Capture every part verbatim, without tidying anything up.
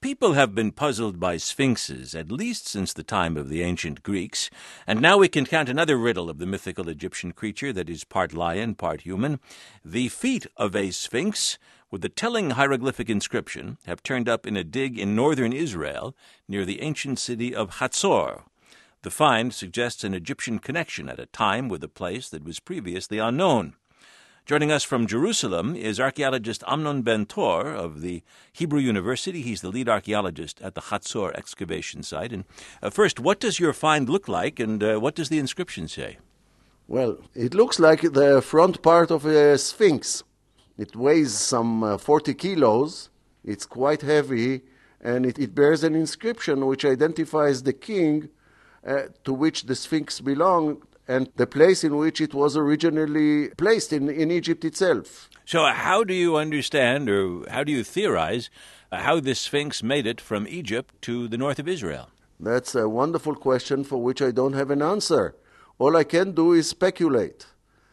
People have been puzzled by sphinxes, at least since the time of the ancient Greeks, and now we can count another riddle of the mythical Egyptian creature that is part lion, part human. The feet of a sphinx, with a telling hieroglyphic inscription, have turned up in a dig in northern Israel near the ancient city of Hatzor. The find suggests an Egyptian connection at a time with a place that was previously unknown. Joining us from Jerusalem is archaeologist Amnon Ben-Tor of the Hebrew University. He's the lead archaeologist at the Hatzor excavation site. And uh, first, what does your find look like, and uh, what does the inscription say? Well, it looks like the front part of a sphinx. It weighs some uh, forty kilos. It's quite heavy, and it, it bears an inscription which identifies the king uh, to which the sphinx belonged, and the place in which it was originally placed in, in Egypt itself. So how do you understand, or how do you theorize, uh, how this Sphinx made it from Egypt to the north of Israel? That's a wonderful question for which I don't have an answer. All I can do is speculate.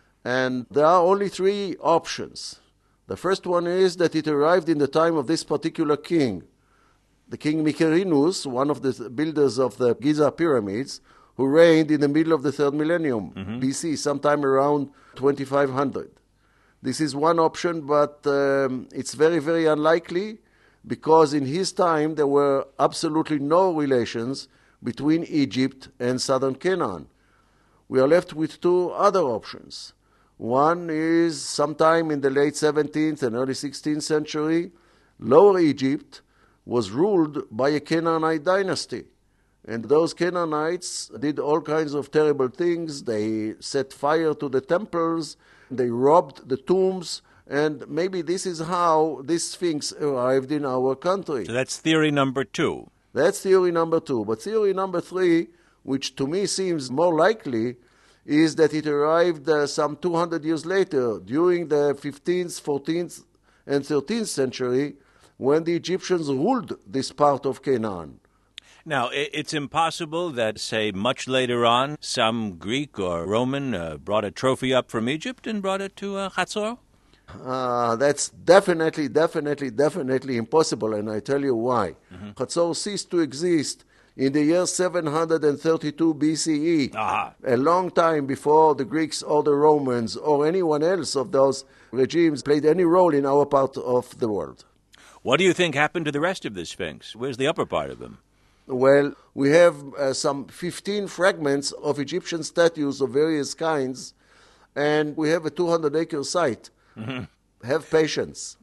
And there are only three options. The first one is that it arrived in the time of this particular king, the king Mykerinus, one of the builders of the Giza pyramids, who reigned in the middle of the third millennium, mm-hmm. B C, sometime around twenty-five hundred. This is one option, but um, it's very, very unlikely, because in his time there were absolutely no relations between Egypt and southern Canaan. We are left with two other options. One is sometime in the late seventeenth and early sixteenth century, Lower Egypt was ruled by a Canaanite dynasty. And those Canaanites did all kinds of terrible things. They set fire to the temples, they robbed the tombs, and maybe this is how this Sphinx arrived in our country. So that's theory number two. That's theory number two. But theory number three, which to me seems more likely, is that it arrived uh, some two hundred years later, during the fifteenth, fourteenth, and thirteenth century, when the Egyptians ruled this part of Canaan. Now, it's impossible that, say, much later on, some Greek or Roman uh, brought a trophy up from Egypt and brought it to uh, Hatzor? Uh, that's definitely, definitely, definitely impossible, and I tell you why. Mm-hmm. Hatzor ceased to exist in the year seven hundred thirty-two B C E, Aha. a long time before the Greeks or the Romans or anyone else of those regimes played any role in our part of the world. What do you think happened to the rest of the Sphinx? Where's the upper part of him? Well, we have uh, some fifteen fragments of Egyptian statues of various kinds, and we have a two hundred acre site. Mm-hmm. Have patience.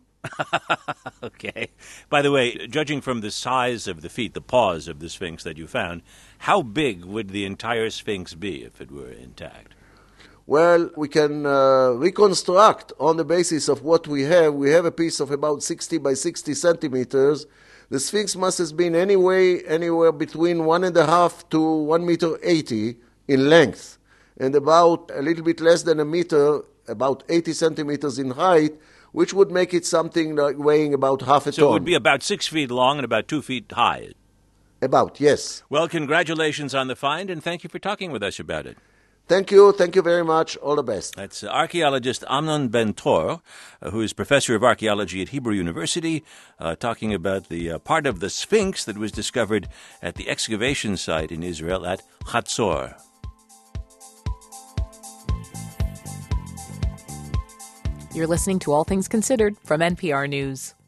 Okay. By the way, judging from the size of the feet, the paws of the Sphinx that you found, how big would the entire Sphinx be if it were intact? Well, we can uh, reconstruct on the basis of what we have. We have a piece of about sixty by sixty centimeters. The Sphinx must have been anyway, anywhere between one and a half to one meter eighty in length, and about a little bit less than a meter, about eighty centimeters in height, which would make it something like weighing about half a so ton. So it would be about six feet long and about two feet high. About, yes. Well, congratulations on the find, and thank you for talking with us about it. Thank you. Thank you very much. All the best. That's archaeologist Amnon Ben-Tor, uh, who is professor of archaeology at Hebrew University, uh, talking about the uh, part of the Sphinx that was discovered at the excavation site in Israel at Hatzor. You're listening to All Things Considered from N P R News.